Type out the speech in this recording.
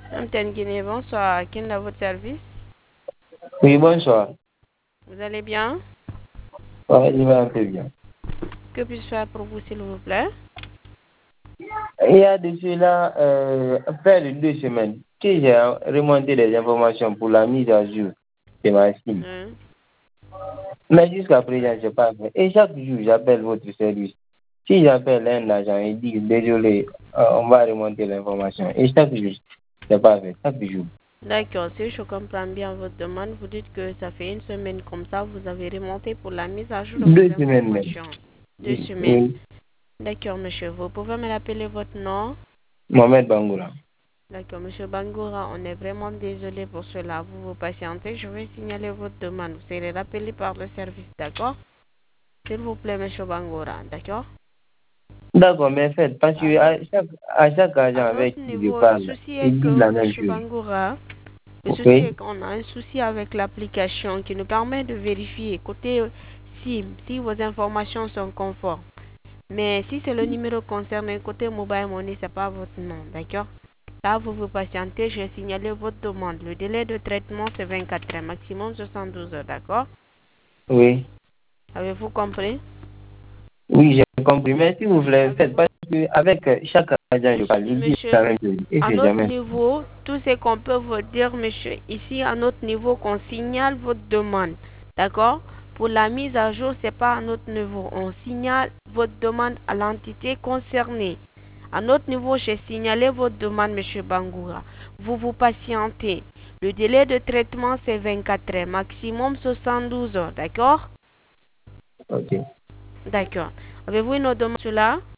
Antenne Guinée, bonsoir. Quel est votre service? Oui, bonsoir. Vous allez bien? Ouais, je vais un peu bien. Que puis-je faire pour vous, s'il vous plaît? Il y a de cela près de 2 semaines que j'ai remonté les informations pour la mise à jour de ma SIM. Hein? Mais jusqu'à présent, je n'ai pas fait. Et chaque jour, j'appelle votre service. Si j'appelle un agent, il dit désolé, on va remonter l'information. Et chaque jour, je n'ai pas fait. Chaque jour. D'accord, si je comprends bien votre demande, vous dites que ça fait une semaine comme ça, vous avez remonté pour la mise à jour de vos 2 semaines même. informations. 2 semaines. Oui. D'accord, monsieur. Vous pouvez me rappeler votre nom? Mohamed Bangoura. D'accord, monsieur Bangoura, on est vraiment désolé pour cela. Vous patientez, je vais signaler votre demande. Vous serez rappelé par le service, d'accord? S'il vous plaît, monsieur Bangoura, d'accord? D'accord, mais faites, parce que à chaque agent À avec notre qui je niveau, le parle, souci est il dit que, la même monsieur chose. Bangoura, le Ok? souci est qu'on a un souci avec l'application qui nous permet de vérifier côté SIM si vos informations sont conformes. Mais si c'est le numéro concerné côté mobile money, c'est pas votre nom, d'accord? Là, vous patientez, je vais signaler votre demande. Le délai de traitement, c'est 24 heures, maximum 72 heures, d'accord? Oui. Avez-vous compris? Oui, j'ai compris. Mais s'il vous plaît, faites Avez-vous... parce qu'avec chaque agent, je parle, il dit Monsieur, la même chose. Et à c'est notre jamais. niveau, tout ce qu'on peut vous dire, monsieur, ici, à notre niveau, qu'on signale votre demande, d'accord? Pour la mise à jour, c'est pas à notre niveau. On signale votre demande à l'entité concernée. À notre niveau, j'ai signalé votre demande, monsieur Bangoura. Vous patientez. Le délai de traitement, c'est 24 heures, maximum 72 heures, d'accord? Ok. D'accord. Avez-vous une autre demande sur cela?